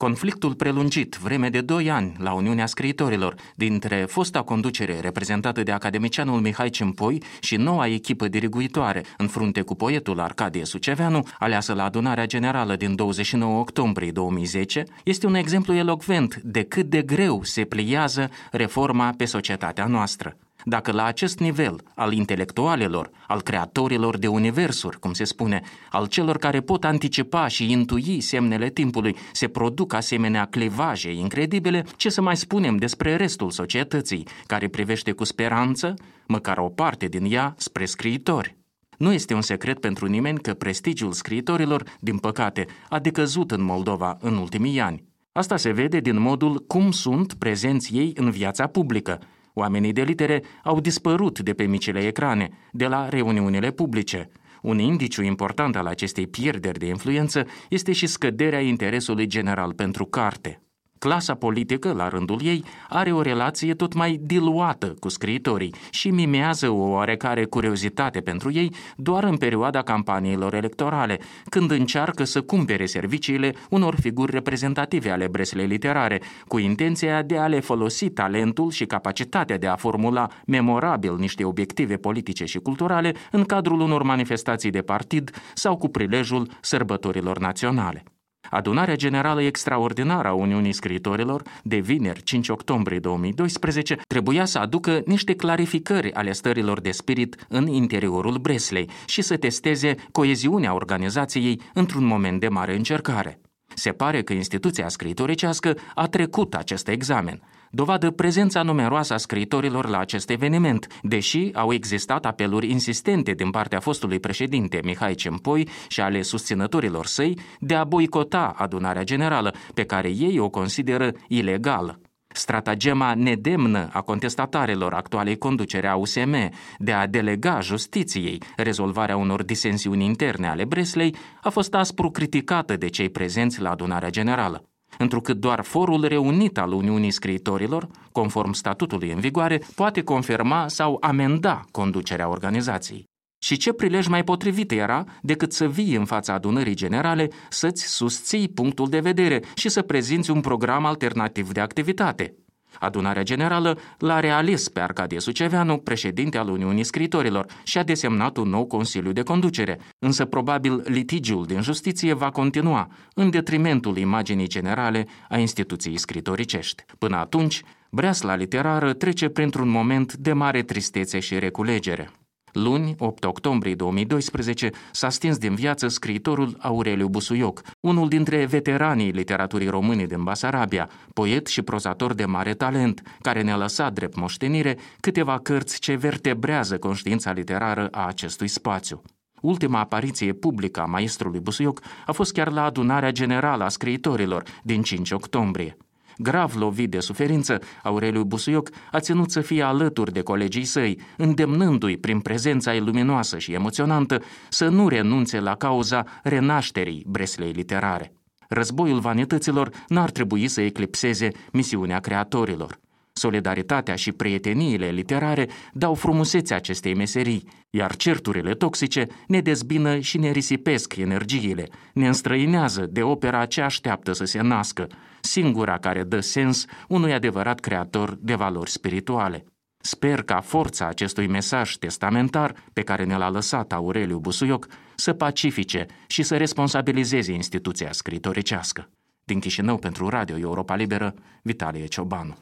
Conflictul prelungit, vreme de 2 ani, la Uniunea Scriitorilor, dintre fosta conducere reprezentată de academicianul Mihai Cimpoi și noua echipă diriguitoare, în frunte cu poetul Arcadie Suceveanu, aleasă la adunarea generală din 29 octombrie 2010, este un exemplu elocvent de cât de greu se pliază reforma pe societatea noastră. Dacă la acest nivel, al intelectualelor, al creatorilor de universuri, cum se spune, al celor care pot anticipa și intui semnele timpului, se produc asemenea clivaje incredibile, ce să mai spunem despre restul societății, care privește cu speranță, măcar o parte din ea, spre scriitori? Nu este un secret pentru nimeni că prestigiul scriitorilor, din păcate, a decăzut în Moldova în ultimii ani. Asta se vede din modul cum sunt prezenți ei în viața publică. Oamenii de litere au dispărut de pe micile ecrane, de la reuniunile publice. Un indiciu important al acestei pierderi de influență este și scăderea interesului general pentru carte. Clasa politică, la rândul ei, are o relație tot mai diluată cu scriitorii și mimează o oarecare curiozitate pentru ei doar în perioada campaniilor electorale, când încearcă să cumpere serviciile unor figuri reprezentative ale breslei literare, cu intenția de a le folosi talentul și capacitatea de a formula memorabil niște obiective politice și culturale în cadrul unor manifestații de partid sau cu prilejul sărbătorilor naționale. Adunarea Generală Extraordinară a Uniunii Scriitorilor, de vineri 5 octombrie 2012, trebuia să aducă niște clarificări ale stărilor de spirit în interiorul Breslei și să testeze coeziunea organizației într-un moment de mare încercare. Se pare că instituția scriitoricească a trecut acest examen, dovadă prezența numeroasă a scriitorilor la acest eveniment, deși au existat apeluri insistente din partea fostului președinte Mihai Cimpoi și ale susținătorilor săi de a boicota adunarea generală, pe care ei o consideră ilegală. Stratagema nedemnă a contestatarilor actualei conducere a USM de a delega justiției rezolvarea unor disensiuni interne ale Breslei a fost aspru criticată de cei prezenți la adunarea generală, întrucât doar forul reunit al Uniunii Scriitorilor, conform statutului în vigoare, poate confirma sau amenda conducerea organizației. Și ce prilej mai potrivit era decât să vii în fața adunării generale, să-ți susții punctul de vedere și să prezinți un program alternativ de activitate. Adunarea generală l-a reales pe Arcadie Suceveanu, președinte al Uniunii Scriitorilor, și a desemnat un nou Consiliu de Conducere, însă probabil litigiul din justiție va continua, în detrimentul imaginii generale a instituției scriitoricești. Până atunci, breasla literară trece printr-un moment de mare tristețe și reculegere. Luni, 8 octombrie 2012, s-a stins din viață scriitorul Aureliu Busuioc, unul dintre veteranii literaturii române din Basarabia, poet și prozator de mare talent, care ne-a lăsat drept moștenire câteva cărți ce vertebrează conștiința literară a acestui spațiu. Ultima apariție publică a maestrului Busuioc a fost chiar la adunarea generală a scriitorilor din 5 octombrie. Grav lovit de suferință, Aureliu Busuioc a ținut să fie alături de colegii săi, îndemnându-i prin prezența ei luminoasă și emoționantă să nu renunțe la cauza renașterii Breslei literare. Războiul vanităților n-ar trebui să eclipseze misiunea creatorilor. Solidaritatea și prieteniile literare dau frumusețea acestei meserii, iar certurile toxice ne dezbină și ne risipesc energiile, ne înstrăinează de opera ce așteaptă să se nască, singura care dă sens unui adevărat creator de valori spirituale. Sper ca forța acestui mesaj testamentar pe care ne l-a lăsat Aureliu Busuioc să pacifice și să responsabilizeze instituția scriitoricească. Din Chișinău pentru Radio Europa Liberă, Vitalie Ciobanu.